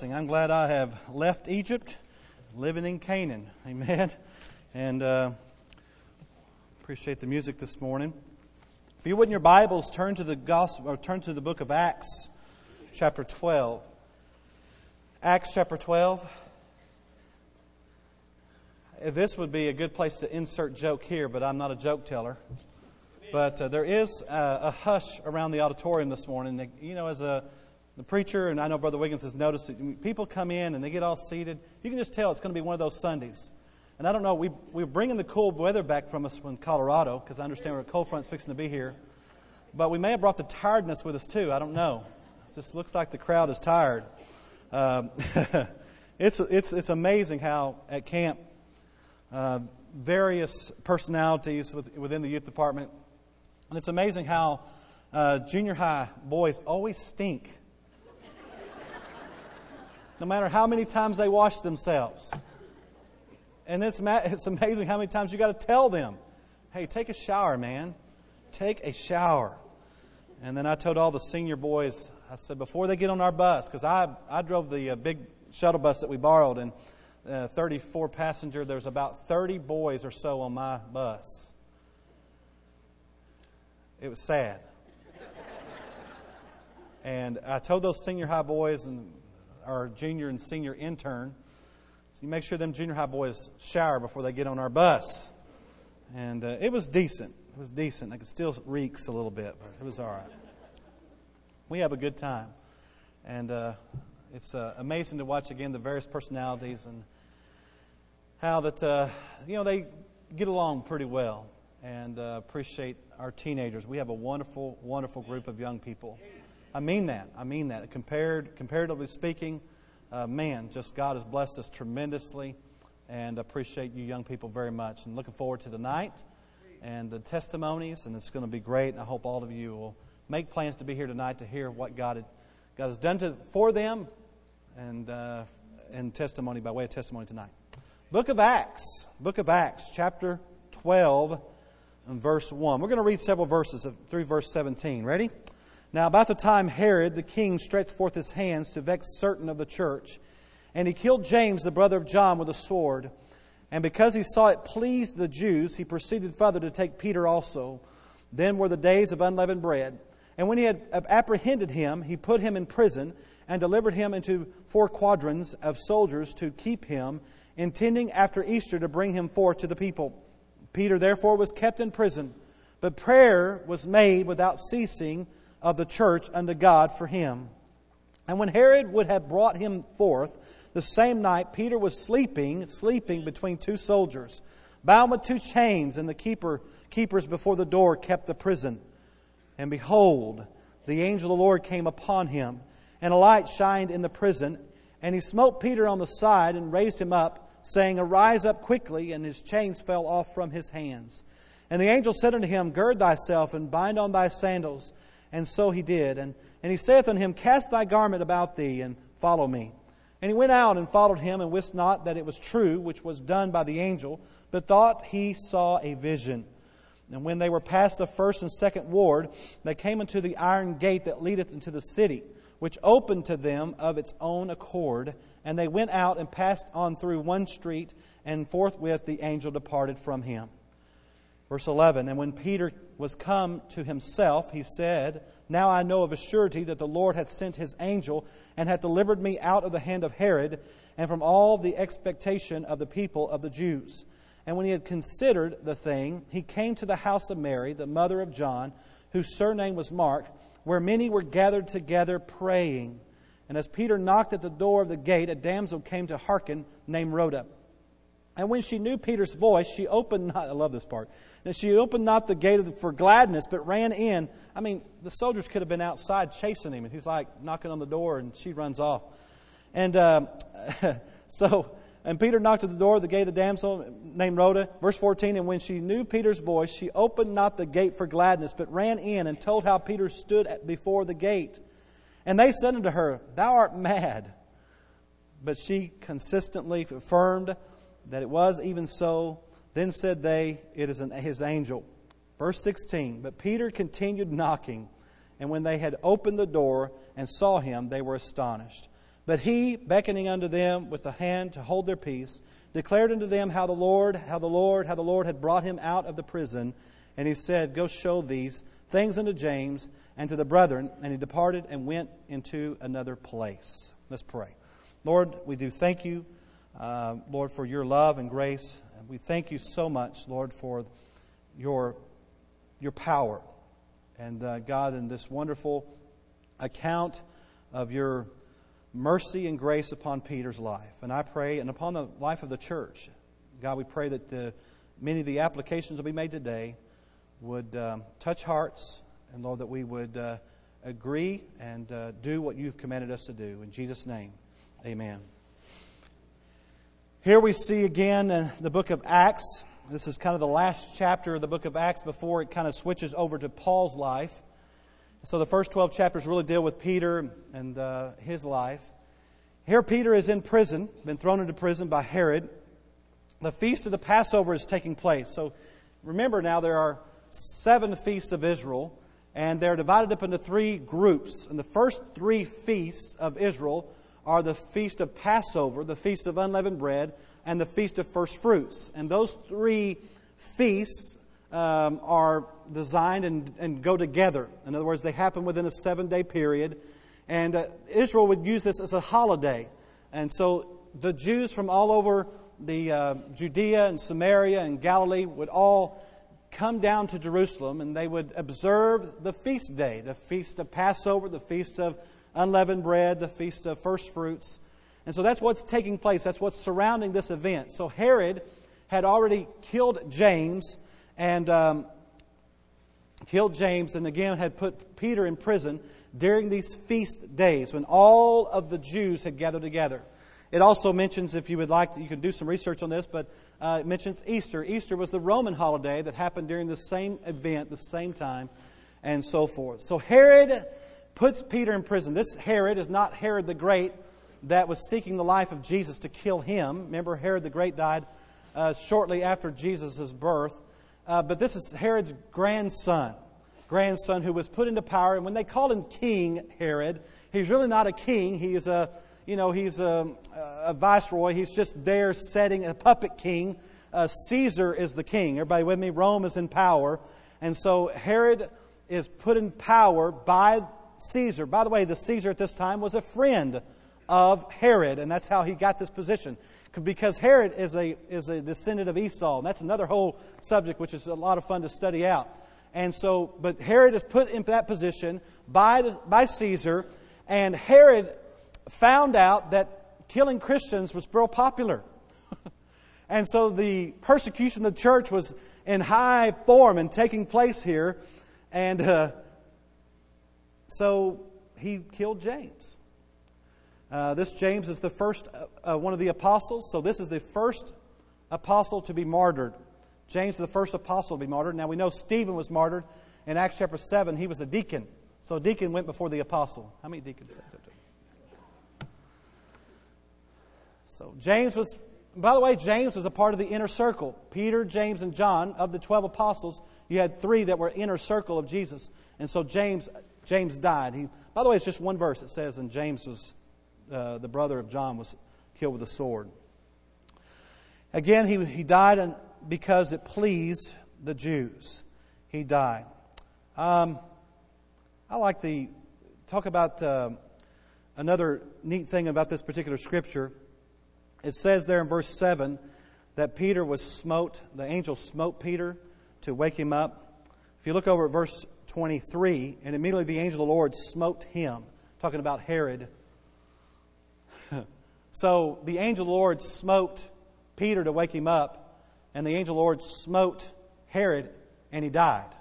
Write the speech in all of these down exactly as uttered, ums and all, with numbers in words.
blessing. I'm glad I have left Egypt, living in Canaan. Amen. And uh, appreciate the music this morning. If you would in your Bibles, turn to the gospel or turn to the book of Acts, chapter twelve. Acts chapter twelve. This would be a good place to insert joke here, but I'm not a joke teller. But uh, there is uh, a hush around the auditorium this morning. You know, as a the preacher, and I know Brother Wiggins has noticed that people come in and they get all seated. You can just tell it's going to be one of those Sundays. And I don't know, we, we're bringing the cool weather back from us from Colorado, because I understand we're a cold front's fixing to be here. But we may have brought the tiredness with us too. I don't know. It just looks like the crowd is tired. Um, it's, it's, it's amazing how at camp, uh, various personalities with, within the youth department, and it's amazing how uh, junior high boys always stink. No matter how many times they wash themselves. And it's it's amazing how many times you got to tell them, hey, take a shower, man. Take a shower. And then I told all the senior boys, I said, before they get on our bus, because I, I drove the uh, big shuttle bus that we borrowed, and uh, thirty-four passenger, there's about thirty boys or so on my bus. It was sad. And I told those senior high boys and our junior and senior intern, so you make sure them junior high boys shower before they get on our bus. And uh, it was decent. It was decent. It still reeks a little bit, but it was all right. We have a good time. And uh, it's uh, amazing to watch again the various personalities and how that, uh, you know, they get along pretty well. And uh, appreciate our teenagers. We have a wonderful, wonderful group of young people. I mean that. I mean that. Compared, comparatively speaking, uh, man, just God has blessed us tremendously, and appreciate you young people very much. And looking forward to tonight and the testimonies, and it's going to be great. I hope all of you will make plans to be here tonight to hear what God had, God has done to, for them, and uh, and testimony by way of testimony tonight. Book of Acts, Book of Acts, chapter twelve, and verse one. We're going to read several verses through verse seventeen. Ready? Now about the time Herod the king stretched forth his hands to vex certain of the church, and he killed James, the brother of John, with a sword. And because he saw it pleased the Jews, he proceeded further to take Peter also. Then were the days of unleavened bread. And when he had apprehended him, he put him in prison and delivered him into four quadrants of soldiers to keep him, intending after Easter to bring him forth to the people. Peter therefore was kept in prison, but prayer was made without ceasing of the church unto God for him. And when Herod would have brought him forth, the same night Peter was sleeping, sleeping between two soldiers, bound with two chains, and the keeper keepers before the door kept the prison. And behold, the angel of the Lord came upon him, and a light shined in the prison, and he smote Peter on the side and raised him up, saying, Arise up quickly, and his chains fell off from his hands. And the angel said unto him, Gird thyself, and bind on thy sandals. And so he did. And, and he saith unto him, Cast thy garment about thee, and follow me. And he went out and followed him, and wist not that it was true, which was done by the angel, but thought he saw a vision. And when they were past the first and second ward, they came unto the iron gate that leadeth into the city, which opened to them of its own accord. And they went out and passed on through one street, and forthwith the angel departed from him. Verse eleven, And when Peter was come to himself, he said, Now I know of a surety that the Lord hath sent his angel, and hath delivered me out of the hand of Herod, and from all the expectation of the people of the Jews. And when he had considered the thing, he came to the house of Mary, the mother of John, whose surname was Mark, where many were gathered together praying. And as Peter knocked at the door of the gate, a damsel came to hearken, named Rhoda. And when she knew Peter's voice, she opened not, I love this part, and she opened not the gate for gladness, but ran in. I mean, the soldiers could have been outside chasing him, and he's like knocking on the door, and she runs off. And um, so, and Peter knocked at the door of the gate of the damsel named Rhoda. Verse fourteen, And when she knew Peter's voice, she opened not the gate for gladness, but ran in and told how Peter stood at, before the gate. And they said unto her, Thou art mad. But she consistently affirmed that it was even so. Then said they, It is an, his angel. Verse sixteen, But Peter continued knocking, and when they had opened the door and saw him, they were astonished. But he, beckoning unto them with the hand to hold their peace, declared unto them how the Lord, how the Lord, how the Lord had brought him out of the prison. And he said, Go show these things unto James and to the brethren. And he departed and went into another place. Let's pray. Lord, we do thank you, uh, Lord, for your love and grace. And we thank you so much, Lord, for your, your power. And uh, God, in this wonderful account of your mercy and grace upon Peter's life. And I pray, and upon the life of the church, God, we pray that the, many of the applications that will be made today would um, touch hearts, and Lord, that we would uh, agree and uh, do what you've commanded us to do. In Jesus' name, amen. Here we see again uh, the book of Acts. This is kind of the last chapter of the book of Acts before it kind of switches over to Paul's life. So the first twelve chapters really deal with Peter and uh, his life. Here Peter is in prison, been thrown into prison by Herod. The feast of the Passover is taking place. So remember now there are seven feasts of Israel, and they're divided up into three groups. And the first three feasts of Israel are the feast of Passover, the feast of unleavened bread, and the feast of first fruits. And those three feasts Um, are designed and, and go together. In other words, they happen within a seven-day period. And uh, Israel would use this as a holiday. And so the Jews from all over the uh, Judea and Samaria and Galilee would all come down to Jerusalem, and they would observe the feast day, the feast of Passover, the feast of unleavened bread, the feast of first fruits. And so that's what's taking place. That's what's surrounding this event. So Herod had already killed James, and um, killed James, and again had put Peter in prison during these feast days when all of the Jews had gathered together. It also mentions, if you would like, you can do some research on this, but uh, it mentions Easter. Easter was the Roman holiday that happened during the same event, the same time, and so forth. So Herod puts Peter in prison. This Herod is not Herod the Great that was seeking the life of Jesus to kill him. Remember, Herod the Great died uh, shortly after Jesus' birth. Uh, but this is Herod's grandson, grandson who was put into power. And when they call him King Herod, he's really not a king. He's a, you know, he's a, a viceroy. He's just there setting a puppet king. Uh, Caesar is the king. Everybody with me? Rome is in power. And so Herod is put in power by Caesar. By the way, the Caesar at this time was a friend of Herod, and that's how he got this position. Because Herod is a is a descendant of Esau. And that's another whole subject which is a lot of fun to study out. And so, but Herod is put in that position by the, by Caesar. And Herod found out that killing Christians was real popular. And so the persecution of the church was in high form and taking place here. And uh, so he killed James. Uh, this James is the first uh, one of the apostles. So this is the first apostle to be martyred. James is the first apostle to be martyred. Now we know Stephen was martyred in Acts chapter seven. He was a deacon. So a deacon went before the apostle. How many deacons? So James was, by the way, James was a part of the inner circle. Peter, James, and John, of the twelve apostles, you had three that were inner circle of Jesus. And so James James died. He, by the way, it's just one verse. It says, and James was Uh, the brother of John was killed with a sword. Again, he, he died and because it pleased the Jews. He died. Um, I like the, talk about uh, another neat thing about this particular scripture. It says there in verse seven that Peter was smote, the angel smote Peter to wake him up. If you look over at verse twenty-three, and immediately the angel of the Lord smote him, talking about Herod. So the angel of the Lord smote Peter to wake him up, and the angel of the Lord smote Herod, and he died.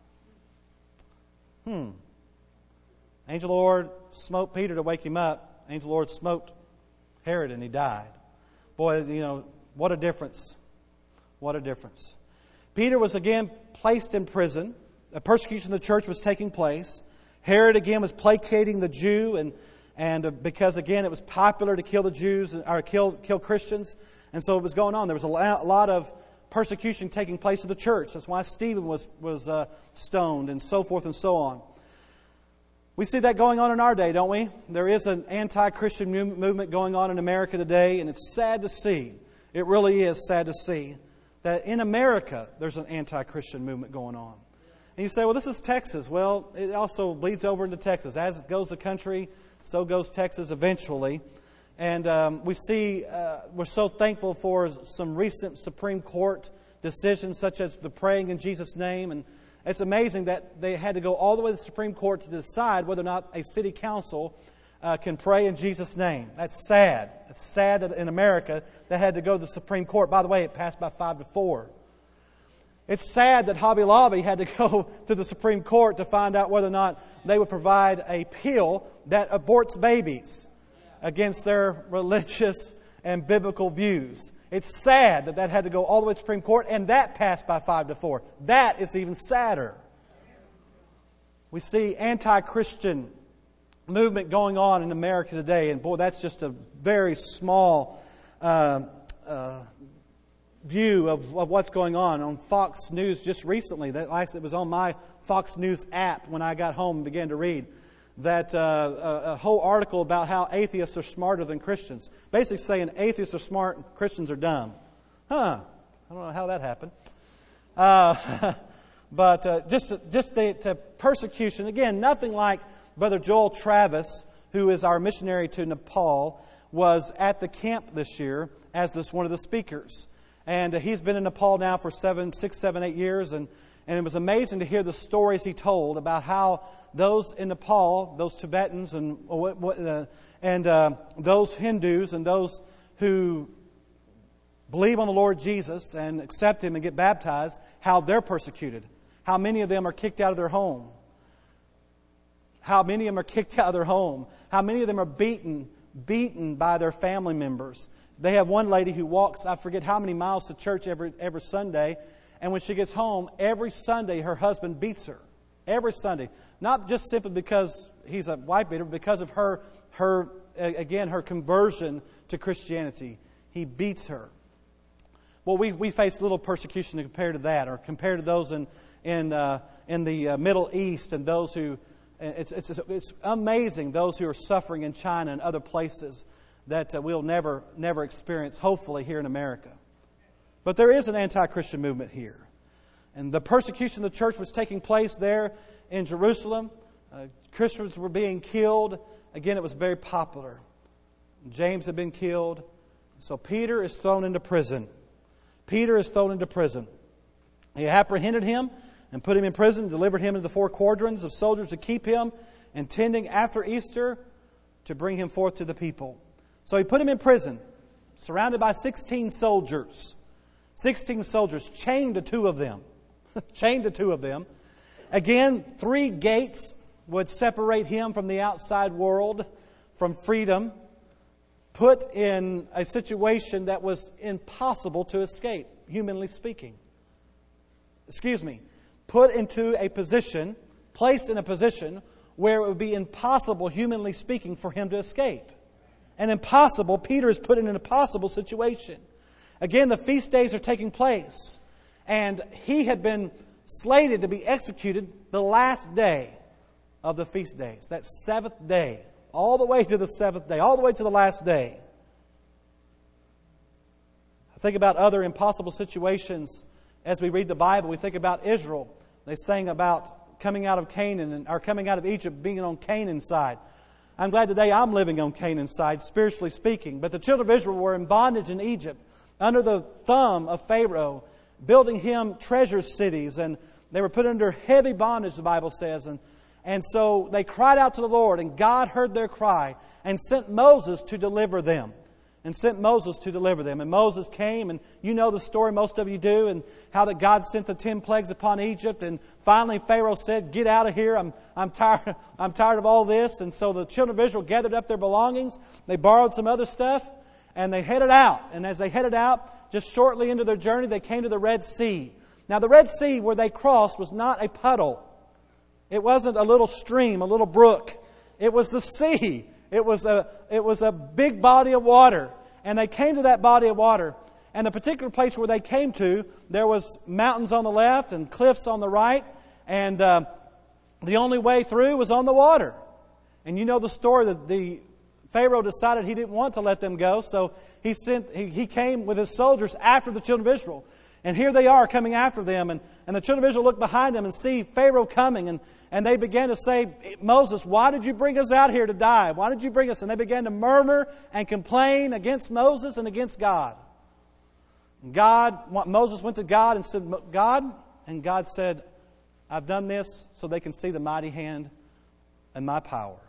Hmm. Angel of the Lord smote Peter to wake him up. Angel of the Lord smote Herod, and he died. Boy, you know, what a difference. What a difference. Peter was again placed in prison. The persecution of the church was taking place. Herod again was placating the Jew, and And because, again, it was popular to kill the Jews or kill kill Christians. And so it was going on. There was a lot of persecution taking place in the church. That's why Stephen was, was uh, stoned and so forth and so on. We see that going on in our day, don't we? There is an anti-Christian movement going on in America today, and it's sad to see. It really is sad to see that in America there's an anti-Christian movement going on. And you say, well, this is Texas. Well, it also bleeds over into Texas. As goes the country, so goes Texas eventually. And um, we see, uh, we're so thankful for some recent Supreme Court decisions, such as the praying in Jesus' name. And it's amazing that they had to go all the way to the Supreme Court to decide whether or not a city council uh, can pray in Jesus' name. That's sad. It's sad that in America they had to go to the Supreme Court. By the way, it passed by five to four. It's sad that Hobby Lobby had to go to the Supreme Court to find out whether or not they would provide a pill that aborts babies against their religious and biblical views. It's sad that that had to go all the way to the Supreme Court, and that passed by five to four. That is even sadder. We see anti-Christian movement going on in America today, and boy, that's just a very small uh, uh, view of, of what's going on on Fox News just recently. That actually, it was on my Fox News app when I got home and began to read. That uh, a, a whole article about how atheists are smarter than Christians. Basically saying atheists are smart and Christians are dumb. Huh. I don't know how that happened. Uh, but uh, just, just the, the persecution. Again, nothing like Brother Joel Travis, who is our missionary to Nepal, was at the camp this year as this one of the speakers. And uh, he's been in Nepal now for seven, six, seven, eight years. And And it was amazing to hear the stories he told about how those in Nepal, those Tibetans and what, what, uh, and uh, those Hindus and those who believe on the Lord Jesus and accept Him and get baptized, how they're persecuted. How many of them are kicked out of their home. How many of them are kicked out of their home. How many of them are beaten, beaten by their family members. They have one lady who walks, I forget how many miles to church every every Sunday. And when she gets home, every Sunday her husband beats her. Every Sunday. Not just simply because he's a wife beater, but because of her, her again, her conversion to Christianity. He beats her. Well, we, we face little persecution compared to that, or compared to those in in uh, in the uh, Middle East and those who, it's, it's, it's amazing, those who are suffering in China and other places that uh, we'll never, never experience, hopefully, here in America. But there is an anti-Christian movement here. And the persecution of the church was taking place there in Jerusalem. Uh, Christians were being killed. Again, it was very popular. James had been killed. So Peter is thrown into prison. Peter is thrown into prison. They apprehended him and put him in prison, delivered him into the four quadrants of soldiers to keep him, intending after Easter to bring him forth to the people. So he put him in prison, surrounded by sixteen soldiers. Sixteen soldiers, chained to two of them. chained to two of them. Again, three gates would separate him from the outside world, from freedom. Put in a situation that was impossible to escape, humanly speaking. Excuse me. Put into a position, placed in a position where it would be impossible, humanly speaking, for him to escape. And impossible, Peter is put in an impossible situation. Again, the feast days are taking place. And he had been slated to be executed the last day of the feast days. That seventh day. All the way to the seventh day. All the way to the last day. I think about other impossible situations as we read the Bible. We think about Israel. They sang about coming out of Canaan, and, or coming out of Egypt, being on Canaan's side. I'm glad today I'm living on Canaan's side, spiritually speaking. But the children of Israel were in bondage in Egypt, under the thumb of Pharaoh, building him treasure cities, and they were put under heavy bondage, the Bible says. And, and so they cried out to the Lord, and God heard their cry and sent Moses to deliver them. And sent Moses to deliver them. And Moses came, and you know the story, most of you do, and how that God sent the ten plagues upon Egypt. And finally Pharaoh said, "Get out of here, I'm, I'm, tired, I'm tired of all this." And so the children of Israel gathered up their belongings, they borrowed some other stuff, and they headed out. And as they headed out, just shortly into their journey, they came to the Red Sea. Now the Red Sea where they crossed was not a puddle. It wasn't a little stream, a little brook. It was the sea. It was a, it was a big body of water. And they came to that body of water. And the particular place where they came to, there was mountains on the left and cliffs on the right. And uh, the only way through was on the water. And you know the story that the Pharaoh decided he didn't want to let them go, so he sent he, he came with his soldiers after the children of Israel. And here they are coming after them, and, and the children of Israel look behind them and see Pharaoh coming, and, and they began to say, Moses, why did you bring us out here to die? Why did you bring us? And they began to murmur and complain against Moses and against God. And God, Moses went to God and said, God, and God said, I've done this so they can see the mighty hand and my power.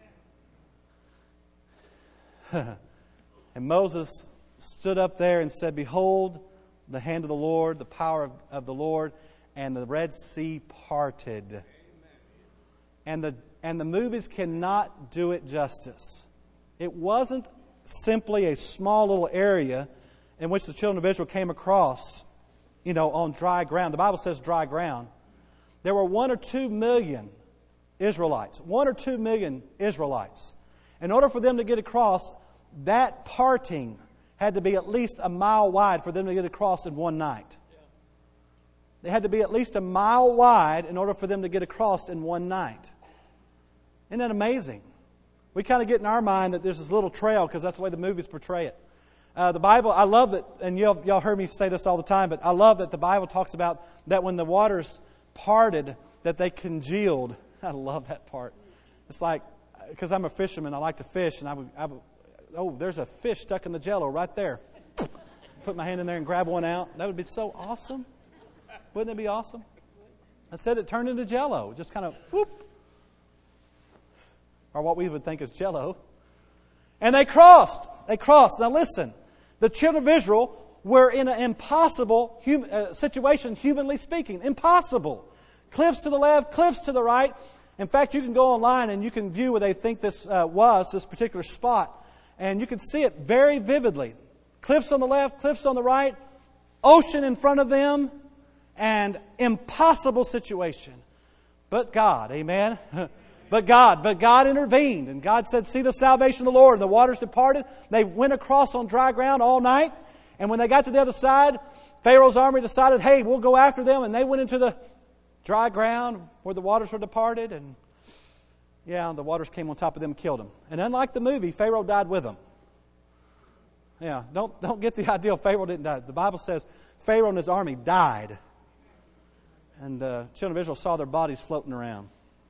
And Moses stood up there and said, behold, the hand of the Lord, the power of, of the Lord, and the Red Sea parted. Amen. And the and the movies cannot do it justice. It wasn't simply a small little area in which the children of Israel came across, you know, on dry ground. The Bible says dry ground. There were one or two million Israelites. One or two million Israelites. In order for them to get across, that parting had to be at least a mile wide for them to get across in one night. They had to be at least a mile wide in order for them to get across in one night. Isn't that amazing? We kind of get in our mind that there's this little trail because that's the way the movies portray it. Uh, the Bible, I love that, and y'all, y'all heard me say this all the time, but I love that the Bible talks about that when the waters parted, that they congealed. I love that part. It's like, because I'm a fisherman, I like to fish, and I would, I would oh, there's a fish stuck in the Jell-O right there. Put my hand in there and grab one out. That would be so awesome. Wouldn't it be awesome? I said it turned into Jell-O. Just kind of whoop. Or what we would think is Jell-O. And they crossed. They crossed. Now listen. The children of Israel were in an impossible hum- uh, situation, humanly speaking. Impossible. Cliffs to the left, cliffs to the right. In fact, you can go online and you can view where they think this uh, was, this particular spot. And you can see it very vividly. Cliffs on the left, cliffs on the right, ocean in front of them, and impossible situation. But God, amen? But God, but God intervened. And God said, see the salvation of the Lord. And the waters departed. They went across on dry ground all night. And when they got to the other side, Pharaoh's army decided, hey, we'll go after them. And they went into the dry ground where the waters were departed. And yeah, the waters came on top of them and killed them. And unlike the movie, Pharaoh died with them. Yeah, don't, don't get the idea Pharaoh didn't die. The Bible says Pharaoh and his army died. And the children of Israel saw their bodies floating around.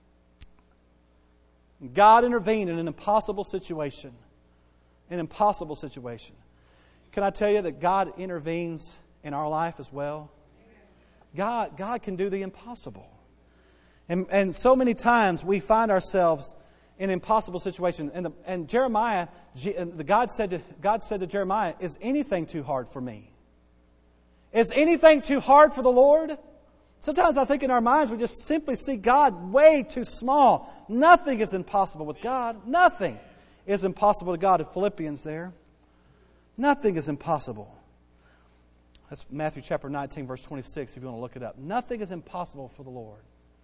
God intervened in an impossible situation. An impossible situation. Can I tell you that God intervenes in our life as well? God, God can do the impossible. And, and so many times we find ourselves in impossible situations. And, the, and Jeremiah, the God said to, God said to Jeremiah, is anything too hard for me? Is anything too hard for the Lord? Sometimes I think in our minds we just simply see God way too small. Nothing is impossible with God. Nothing is impossible to God. In Philippians there, nothing is impossible. That's Matthew chapter nineteen, verse twenty-six, if you want to look it up. Nothing is impossible for the Lord.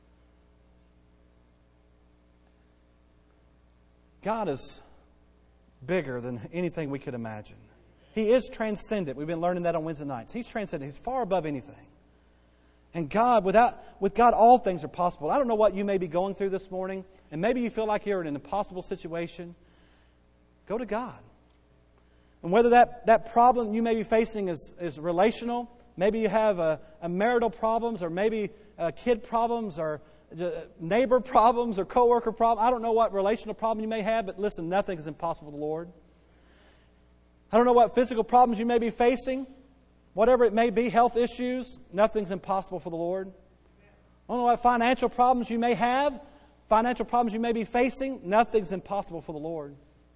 God is bigger than anything we could imagine. He is transcendent. We've been learning that on Wednesday nights. He's transcendent. He's far above anything. And God, without, with God, all things are possible. I don't know what you may be going through this morning, and maybe you feel like you're in an impossible situation. Go to God. And whether that, that problem you may be facing is, is relational, maybe you have a, a marital problems, or maybe a kid problems, or neighbor problems, or coworker problems. I don't know what relational problem you may have, but listen, nothing is impossible to the Lord. I don't know what physical problems you may be facing. Whatever it may be, health issues, nothing's impossible for the Lord. I don't know what financial problems you may have, financial problems you may be facing, nothing's impossible for the Lord.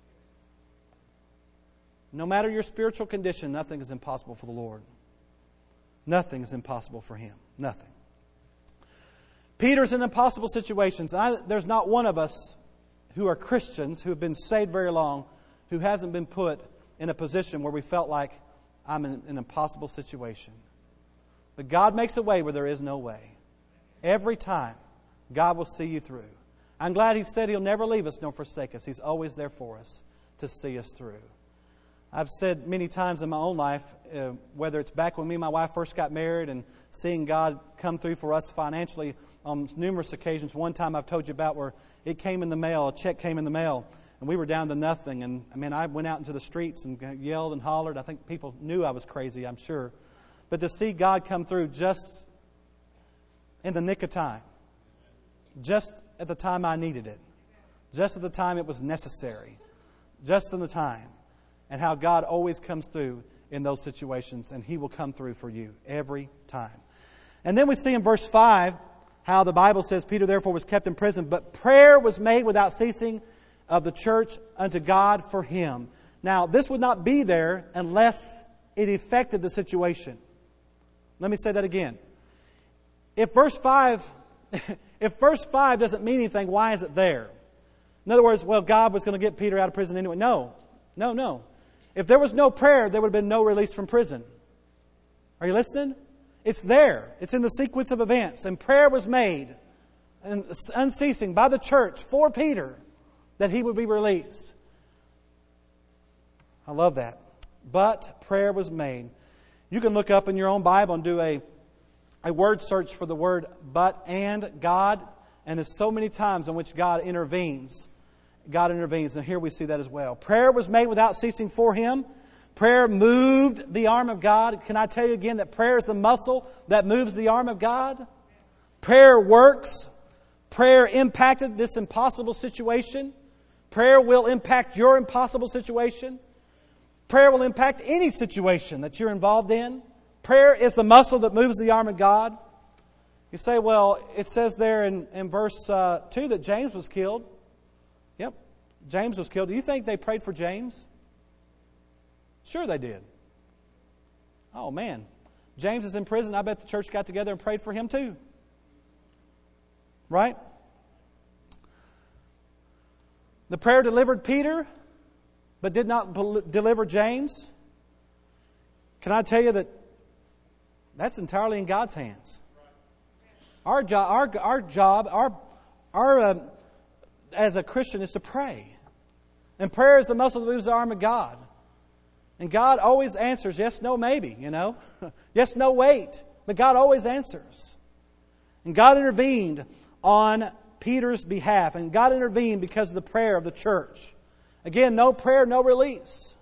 No matter your spiritual condition, nothing is impossible for the Lord. Nothing is impossible for Him. Nothing. Peter's in impossible situations. And I, there's not one of us who are Christians, who have been saved very long, who hasn't been put in a position where we felt like, I'm in an impossible situation. But God makes a way where there is no way. Every time, God will see you through. I'm glad He said He'll never leave us nor forsake us. He's always there for us to see us through. I've said many times in my own life, uh, whether it's back when me and my wife first got married and seeing God come through for us financially on numerous occasions. One time I've told you about where it came in the mail, a check came in the mail, and we were down to nothing. And I mean, I went out into the streets and yelled and hollered. I think people knew I was crazy, I'm sure. But to see God come through just in the nick of time, just at the time I needed it, just at the time it was necessary, just in the time, and how God always comes through in those situations, and He will come through for you every time. And then we see in verse five how the Bible says, Peter therefore was kept in prison, but prayer was made without ceasing of the church unto God for him. Now, this would not be there unless it affected the situation. Let me say that again. If verse five, if verse five doesn't mean anything, why is it there? In other words, well, God was going to get Peter out of prison anyway. No, no, no. If there was no prayer, there would have been no release from prison. Are you listening? It's there. It's in the sequence of events. And prayer was made and unceasing by the church for Peter that he would be released. I love that. But prayer was made. You can look up in your own Bible and do a, a word search for the word but and God. And there's so many times in which God intervenes. God intervenes. And here we see that as well. Prayer was made without ceasing for him. Prayer moved the arm of God. Can I tell you again that prayer is the muscle that moves the arm of God? Prayer works. Prayer impacted this impossible situation. Prayer will impact your impossible situation. Prayer will impact any situation that you're involved in. Prayer is the muscle that moves the arm of God. You say, well, it says there in, in verse uh, two that James was killed. Yep, James was killed. Do you think they prayed for James? Sure they did. Oh, man. James is in prison. I bet the church got together and prayed for him too. Right? The prayer delivered Peter, but did not bel- deliver James. Can I tell you that that's entirely in God's hands? Our job, our, our job, our, our uh, as a Christian is to pray. And prayer is the muscle that moves the arm of God. And God always answers yes, no, maybe, you know. Yes, no, wait. But God always answers. And God intervened on Peter's behalf. And God intervened because of the prayer of the church. Again, no prayer, no release.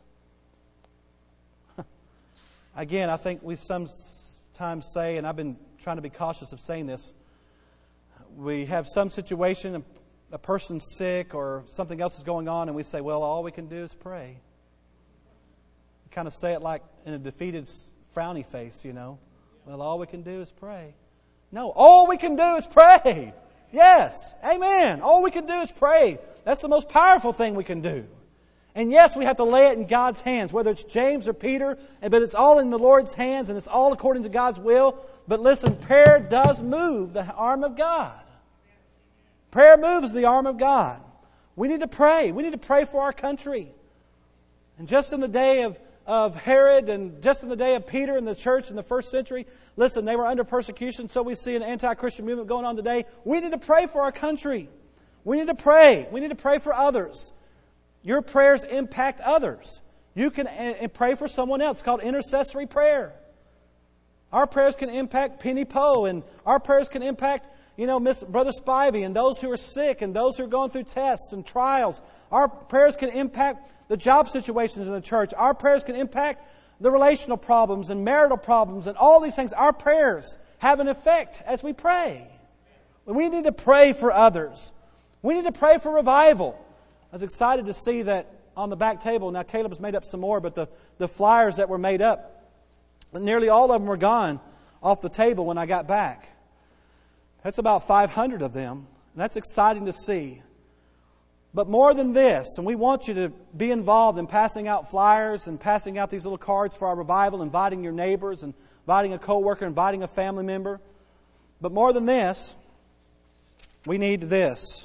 Again, I think we sometimes say, and I've been trying to be cautious of saying this, we have some situation, a person's sick or something else is going on, and we say, well, all we can do is pray. Kind of say it like in a defeated, frowny face, you know. Well, all we can do is pray. No, all we can do is pray. Yes, amen. All we can do is pray. That's the most powerful thing we can do. And yes, we have to lay it in God's hands, whether it's James or Peter, but it's all in the Lord's hands and it's all according to God's will. But listen, prayer does move the arm of God. Prayer moves the arm of God. We need to pray. We need to pray for our country. And just in the day of of Herod and just in the day of Peter and the church in the first century, listen, they were under persecution, so we see an anti-Christian movement going on today. We need to pray for our country. We need to pray. We need to pray for others. Your prayers impact others. You can a- pray for someone else. It's called intercessory prayer. Our prayers can impact Penny Poe, and our prayers can impact, you know, Miss Brother Spivey and those who are sick and those who are going through tests and trials. Our prayers can impact the job situations in the church. Our prayers can impact the relational problems and marital problems and all these things. Our prayers have an effect as we pray. We need to pray for others. We need to pray for revival. I was excited to see that on the back table. Now, Caleb's made up some more, but the, the flyers that were made up, nearly all of them were gone off the table when I got back. That's about five hundred of them. And that's exciting to see. But more than this, and we want you to be involved in passing out flyers and passing out these little cards for our revival, inviting your neighbors, and inviting a coworker, inviting a family member. But more than this, we need this.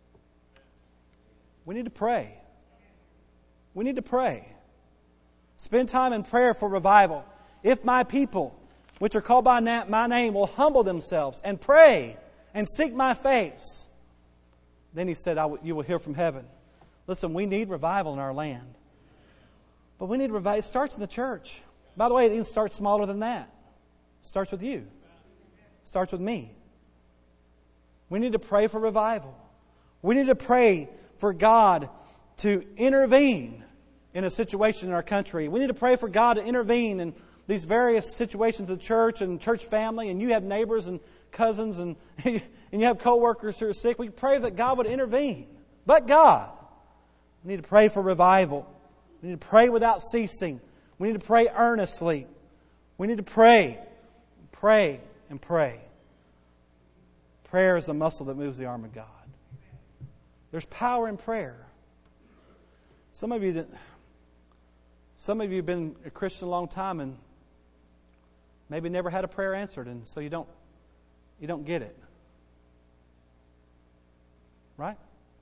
We need to pray. We need to pray. Spend time in prayer for revival. If my people, which are called by na- my name, will humble themselves and pray and seek my face, then he said, I w- you will hear from heaven. Listen, we need revival in our land. But we need to revive. It starts in the church. By the way, it even starts smaller than that. It starts with you. It starts with me. We need to pray for revival. We need to pray for God to intervene in a situation in our country. We need to pray for God to intervene in these various situations of the church and church family, and you have neighbors and cousins and, and you have co-workers who are sick. We pray that God would intervene. But God, we need to pray for revival. We need to pray without ceasing. We need to pray earnestly. We need to pray, pray, and pray. Prayer is the muscle that moves the arm of God. There's power in prayer. Some of you that, some of you have been a Christian a long time and maybe never had a prayer answered, and so you don't you don't get it. Right?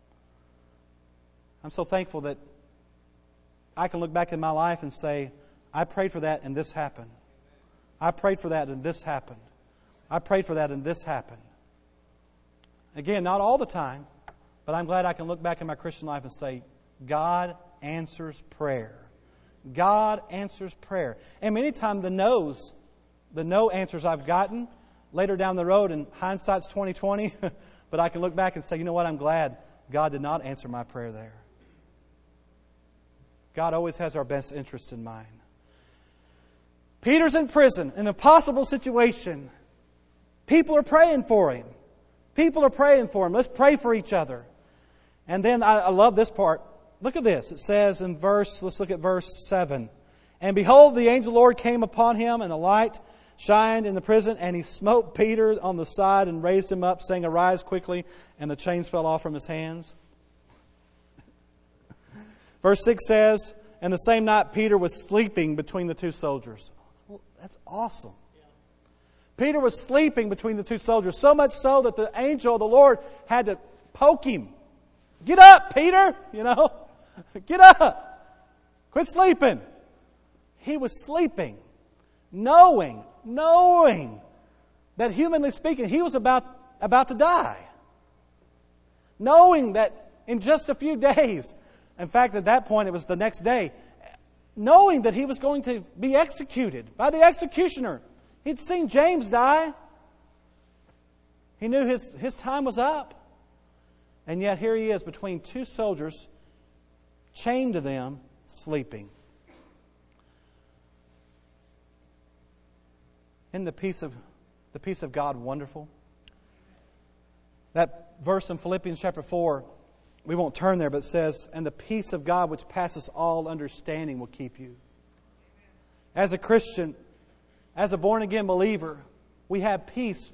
I'm so thankful that I can look back in my life and say, I prayed for that and this happened. I prayed for that and this happened. I prayed for that and this happened. Again, not all the time, but I'm glad I can look back in my Christian life and say, God answers prayer. God answers prayer. And many times the no's, the no answers I've gotten later down the road, and hindsight's twenty twenty, but I can look back and say, you know what, I'm glad God did not answer my prayer there. God always has our best interest in mind. Peter's in prison, in an impossible situation. People are praying for him. People are praying for him. Let's pray for each other. And then I, I love this part. Look at this. It says in verse, let's look at verse seven. And behold, the angel of the Lord came upon him, and a light shined in the prison, and he smote Peter on the side and raised him up, saying, Arise quickly, and the chains fell off from his hands. Verse six says, And the same night Peter was sleeping between the two soldiers. Well, that's awesome. Peter was sleeping between the two soldiers, so much so that the angel of the Lord had to poke him. Get up, Peter! You know, get up! Quit sleeping! He was sleeping, knowing, knowing that humanly speaking, he was about, about to die. Knowing that in just a few days, in fact, at that point it was the next day, knowing that he was going to be executed by the executioner. He'd seen James die. He knew his, his time was up. And yet here he is between two soldiers, chained to them, sleeping. Isn't the peace of, the peace of God wonderful? That verse in Philippians chapter four, we won't turn there, but it says, And the peace of God which passes all understanding will keep you. As a Christian, as a born-again believer, we have peace.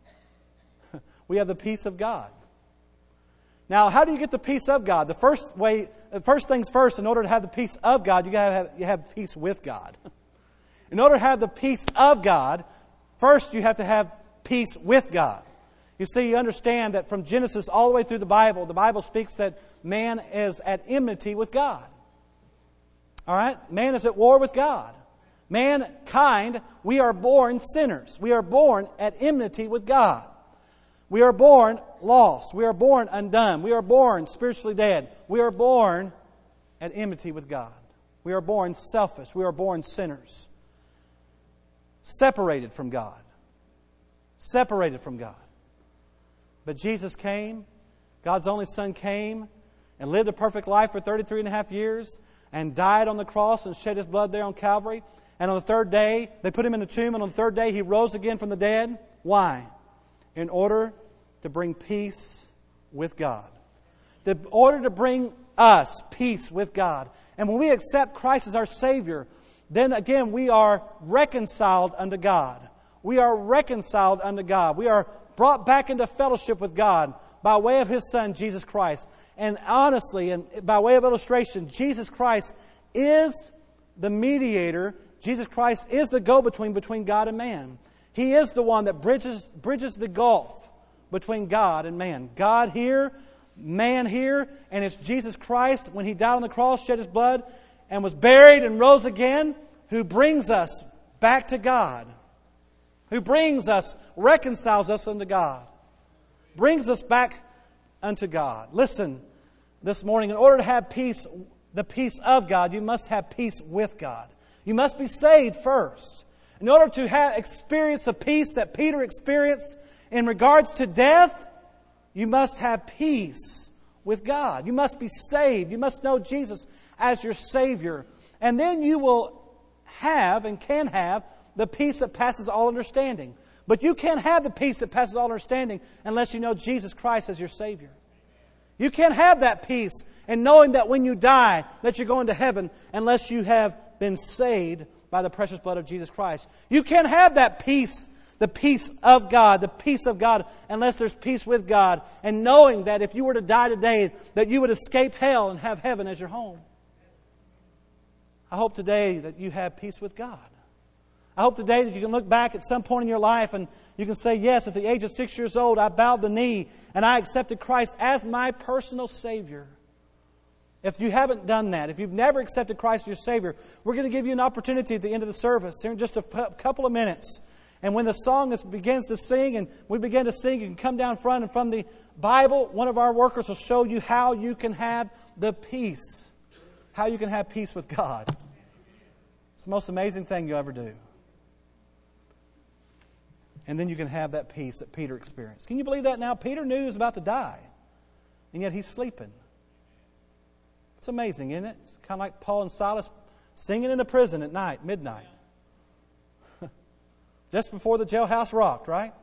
We have the peace of God. Now, how do you get the peace of God? The first way, the first things first, in order to have the peace of God, you got to have, you have peace with God. In order to have the peace of God, first you have to have peace with God. You see, you understand that from Genesis all the way through the Bible, the Bible speaks that man is at enmity with God. All right? Man is at war with God. Mankind, we are born sinners. We are born at enmity with God. We are born lost. We are born undone. We are born spiritually dead. We are born at enmity with God. We are born selfish. We are born sinners. Separated from God. Separated from God. But Jesus came, God's only Son came, and lived a perfect life for thirty-three and a half years, and died on the cross and shed His blood there on Calvary. And on the third day, they put Him in a tomb, and on the third day He rose again from the dead. Why? In order to bring peace with God. In order to bring us peace with God. And when we accept Christ as our Savior, then again we are reconciled unto God. We are reconciled unto God. We are brought back into fellowship with God by way of His Son, Jesus Christ. And honestly, and by way of illustration, Jesus Christ is the mediator. Jesus Christ is the go-between between God and man. He is the one that bridges, bridges the gulf between God and man. God here, man here, and it's Jesus Christ, when He died on the cross, shed His blood, and was buried and rose again, who brings us back to God. Who brings us, reconciles us unto God. Brings us back unto God. Listen, this morning, in order to have peace the peace of God, you must have peace with God. You must be saved first. In order to have experience the peace that Peter experienced in regards to death, you must have peace with God. You must be saved. You must know Jesus as your Savior. And then you will have and can have the peace that passes all understanding. But you can't have the peace that passes all understanding unless you know Jesus Christ as your Savior. You can't have that peace and knowing that when you die that you're going to heaven unless you have been saved by the precious blood of Jesus Christ. You can't have that peace, the peace of God, the peace of God, unless there's peace with God. And knowing that if you were to die today, that you would escape hell and have heaven as your home. I hope today that you have peace with God. I hope today that you can look back at some point in your life and you can say, yes, at the age of six years old, I bowed the knee and I accepted Christ as my personal Savior. If you haven't done that, if you've never accepted Christ as your Savior, we're going to give you an opportunity at the end of the service here in just a couple of minutes. And when the song is, begins to sing and we begin to sing, you can come down front and from the Bible, one of our workers will show you how you can have the peace. How you can have peace with God. It's the most amazing thing you'll ever do. And then you can have that peace that Peter experienced. Can you believe that now? Peter knew he was about to die. And yet he's sleeping. It's amazing, isn't it? It's kind of like Paul and Silas singing in the prison at night, midnight. Just before the jailhouse rocked, right?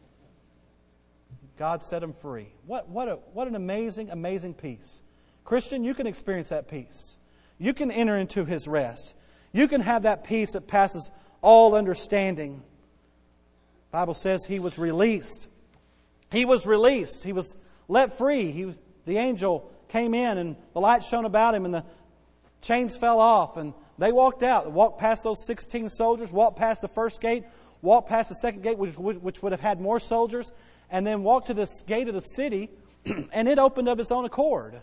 God set them free. What, what, a, what an amazing, amazing peace. Christian, you can experience that peace. You can enter into His rest. You can have that peace that passes all understanding. The Bible says He was released. He was released. He was let free. He, the angel came in and the light shone about Him and the chains fell off and they walked out. Walked past those sixteen soldiers, walked past the first gate, walked past the second gate, which, which would have had more soldiers, and then walked to the gate of the city and it opened of its own accord.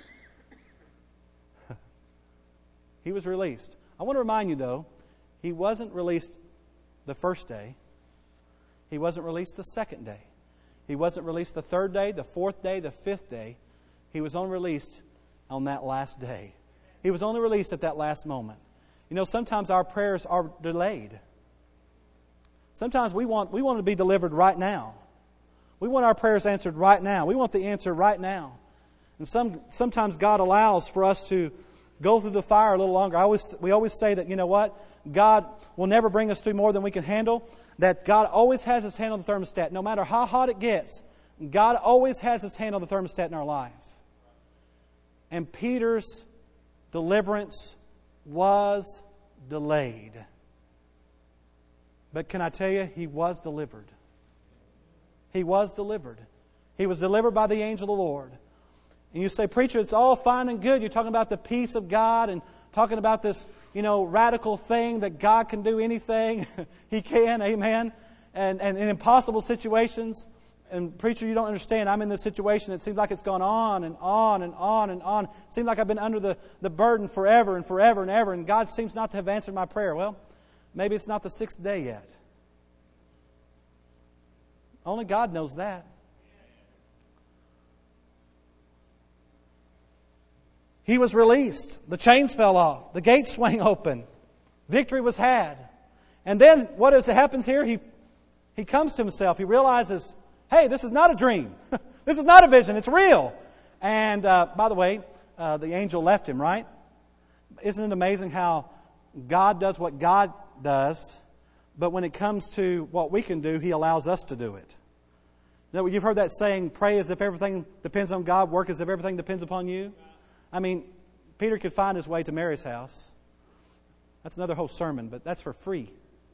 He was released. I want to remind you, though, He wasn't released the first day. He wasn't released the second day. He wasn't released the third day, the fourth day, the fifth day. He was only released on that last day. He was only released at that last moment. You know, sometimes our prayers are delayed. Sometimes we want, we want to be delivered right now. We want our prayers answered right now. We want the answer right now. And some sometimes God allows for us to go through the fire a little longer. I always, we always say that, you know what? God will never bring us through more than we can handle. That God always has His hand on the thermostat. No matter how hot it gets, God always has His hand on the thermostat in our life. And Peter's deliverance was delayed. But can I tell you, he was delivered. He was delivered. He was delivered by the angel of the Lord. And you say, preacher, it's all fine and good. You're talking about the peace of God and talking about this, you know, radical thing that God can do anything. He can, amen. And, and in impossible situations. And preacher, you don't understand. I'm in this situation. It seems like it's gone on and on and on and on. It seems like I've been under the, the burden forever and forever and ever. And God seems not to have answered my prayer. Well, maybe it's not the sixth day yet. Only God knows that. He was released. The chains fell off. The gates swung open. Victory was had. And then what is, happens here? He, he comes to himself. He realizes, hey, this is not a dream. This is not a vision. It's real. And uh, by the way, uh, the angel left him, right? Isn't it amazing how God does what God does, but when it comes to what we can do, He allows us to do it. You know, you've heard that saying, pray as if everything depends on God, work as if everything depends upon you. I mean, Peter could find his way to Mary's house. That's another whole sermon, but that's for free.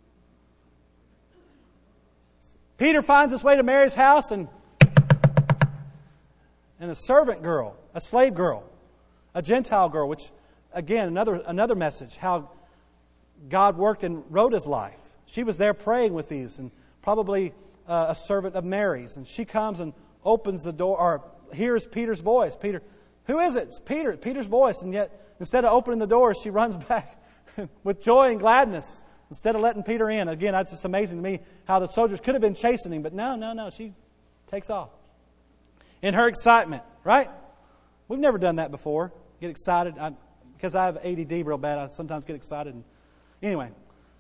Peter finds his way to Mary's house, and and a servant girl, a slave girl, a Gentile girl, which, again, another another message, how God worked in Rhoda's life. She was there praying with these, and probably uh, a servant of Mary's. And she comes and opens the door, or hears Peter's voice. Peter, who is it? It's Peter, Peter's voice. And yet, instead of opening the door, she runs back with joy and gladness instead of letting Peter in. Again, that's just amazing to me how the soldiers could have been chasing him. But no, no, no. She takes off. In her excitement, right? We've never done that before. Get excited. I because I have A D D real bad. I sometimes get excited. And, anyway.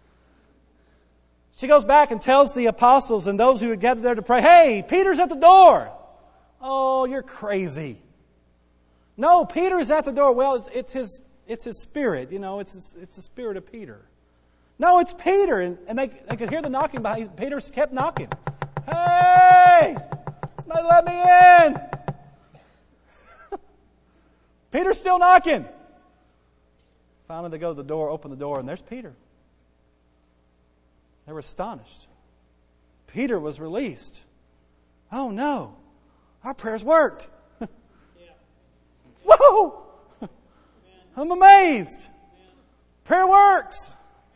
She goes back and tells the apostles and those who had gathered there to pray, hey, Peter's at the door. Oh, you're crazy. No, Peter is at the door. Well, it's, it's his it's his spirit. You know, it's his, it's the spirit of Peter. No, it's Peter. And, and they, they could hear the knocking behind. Peter kept knocking. Hey, somebody let me in. Peter's still knocking. Finally, they go to the door, open the door, and there's Peter. They were astonished. Peter was released. Oh no, our prayers worked. Yeah. Whoa! Yeah. I'm amazed. Yeah. Prayer works.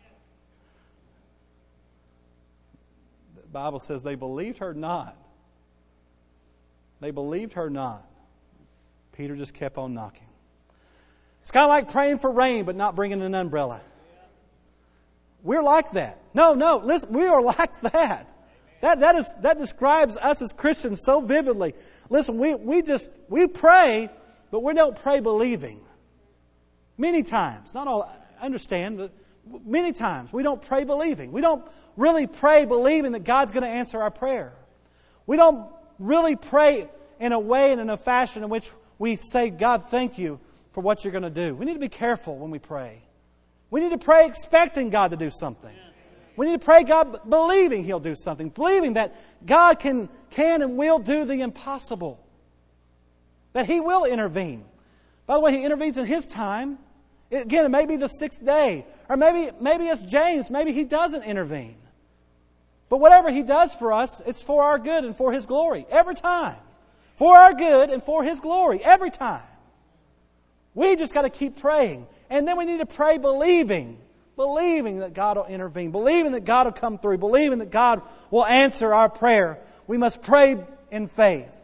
The Bible says they believed her not. They believed her not. Peter just kept on knocking. It's kind of like praying for rain but not bringing an umbrella. We're like that. No, no, listen, we are like that. That that is that describes us as Christians so vividly. Listen, we, we just we pray, but we don't pray believing. Many times, not all I understand, but many times we don't pray believing. We don't really pray believing that God's going to answer our prayer. We don't really pray in a way and in a fashion in which we say, God, thank you for what you're going to do. We need to be careful when we pray. We need to pray expecting God to do something. We need to pray God believing He'll do something. Believing that God can, can and will do the impossible. That He will intervene. By the way, He intervenes in His time. Again, it may be the sixth day. Or maybe, maybe it's James. Maybe He doesn't intervene. But whatever He does for us, it's for our good and for His glory. Every time. For our good and for His glory. Every time. We just got to keep praying. And then we need to pray believing. Believing that God will intervene. Believing that God will come through. Believing that God will answer our prayer. We must pray in faith.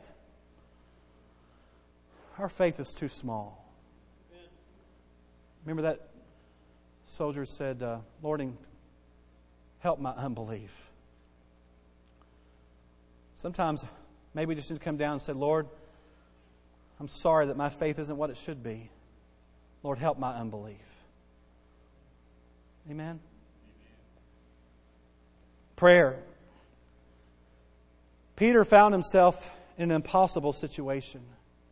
Our faith is too small. Remember that soldier said, uh, Lord, help my unbelief. Sometimes maybe we just need to come down and say, Lord, I'm sorry that my faith isn't what it should be. Lord, help my unbelief. Amen? Amen. Prayer. Peter found himself in an impossible situation.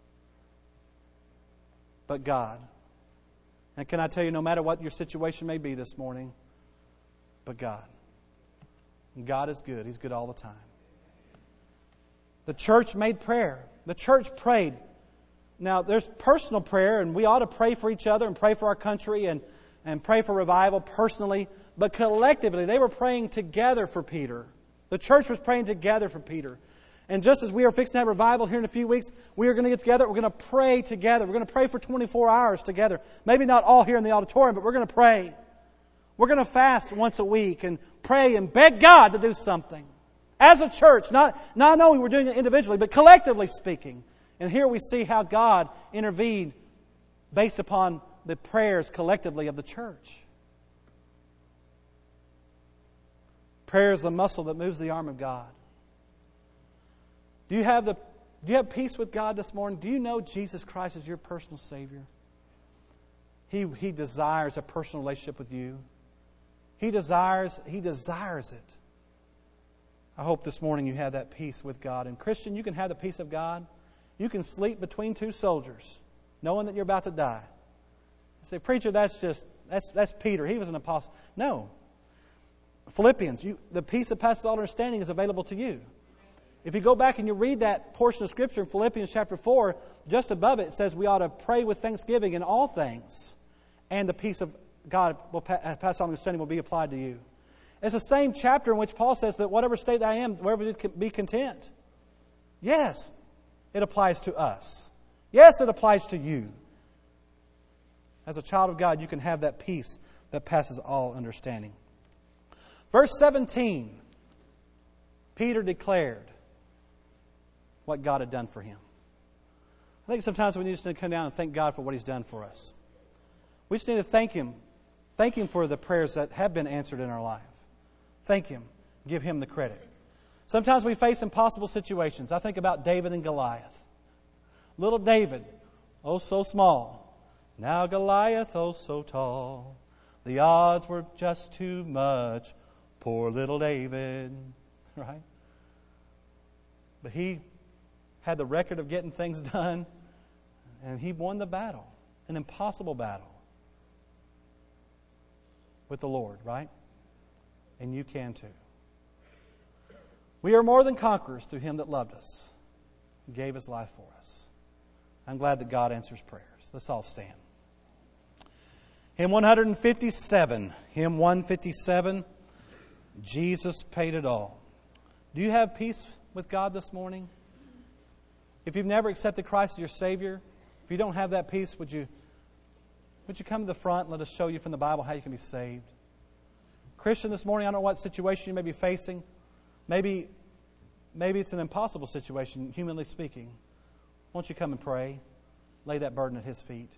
But God. And can I tell you, no matter what your situation may be this morning, but God. And God is good. He's good all the time. The church made prayer. The church prayed. Now, there's personal prayer, and we ought to pray for each other and pray for our country and, and pray for revival personally. But collectively, they were praying together for Peter. The church was praying together for Peter. And just as we are fixing to have revival here in a few weeks, we are going to get together. We're going to pray together. We're going to pray for twenty-four hours together. Maybe not all here in the auditorium, but we're going to pray. We're going to fast once a week and pray and beg God to do something. As a church, not, not only we're doing it individually, but collectively speaking. And here we see how God intervened based upon the prayers collectively of the church. Prayer is the muscle that moves the arm of God. Do you have the do you have peace with God this morning? Do you know Jesus Christ is your personal Savior? He, he desires a personal relationship with you. He desires, He desires it. I hope this morning you have that peace with God. And Christian, you can have the peace of God. You can sleep between two soldiers, knowing that you're about to die. You say, preacher, that's just, that's that's Peter. He was an apostle. No. Philippians, you, the peace that passes all understanding is available to you. If you go back and you read that portion of Scripture in Philippians chapter four, just above it, it says we ought to pray with thanksgiving in all things. And the peace of God will pass all understanding will be applied to you. It's the same chapter in which Paul says that whatever state I am, wherever be content. Yes, it applies to us. Yes, it applies to you. As a child of God, you can have that peace that passes all understanding. Verse seventeen, Peter declared what God had done for him. I think sometimes we need to come down and thank God for what He's done for us. We just need to thank Him. Thank Him for the prayers that have been answered in our life. Thank Him. Give Him the credit. Sometimes we face impossible situations. I think about David and Goliath. Little David, oh so small, Now Goliath, oh so tall, the odds were just too much. Poor little David, right? But he had the record of getting things done, and he won the battle, an impossible battle with the Lord, right? And you can too. We are more than conquerors through Him that loved us and gave His life for us. I'm glad that God answers prayers. Let's all stand. Hymn one fifty-seven. Hymn one fifty-seven. Jesus paid it all. Do you have peace with God this morning? If you've never accepted Christ as your Savior, if you don't have that peace, would you, would you come to the front and let us show you from the Bible how you can be saved? Christian, this morning, I don't know what situation you may be facing. Maybe, maybe it's an impossible situation, humanly speaking. Won't you come and pray? Lay that burden at His feet.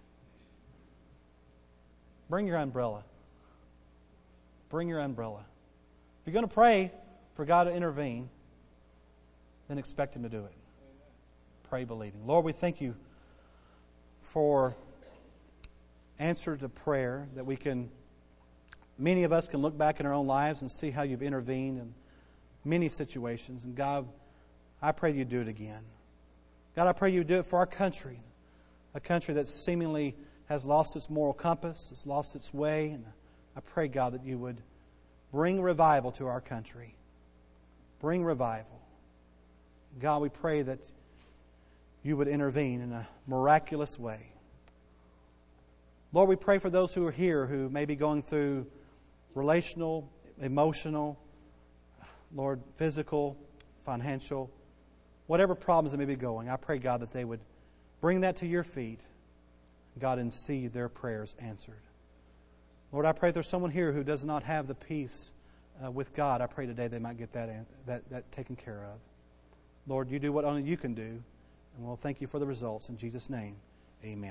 Bring your umbrella. Bring your umbrella. If you're going to pray for God to intervene, then expect Him to do it. Pray believing. Lord, we thank You for answer to prayer, that we can, many of us can look back in our own lives and see how You've intervened in many situations. And God, I pray You do it again. God, I pray You do it for our country, a country that seemingly has lost its moral compass, has lost its way. And I pray, God, that You would bring revival to our country. Bring revival. God, we pray that You would intervene in a miraculous way. Lord, we pray for those who are here who may be going through relational, emotional, Lord, physical, financial, whatever problems they may be going. I pray, God, that they would bring that to Your feet, God, and see their prayers answered. Lord, I pray if there's someone here who does not have the peace uh, with God, I pray today they might get that, that, that taken care of. Lord, You do what only You can do, and we'll thank You for the results. In Jesus' name, amen.